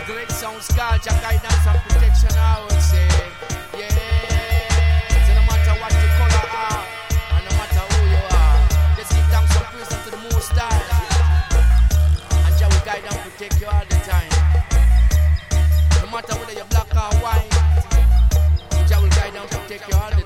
great sounds, God, your guidance and protection, I would say. Yeah. So no matter what your color are, and no matter who you are, just give thanks and praise to the Most High. And Jah will guide and protect you all the time. No matter whether you're black or white, Jah will guide and protect you all the time.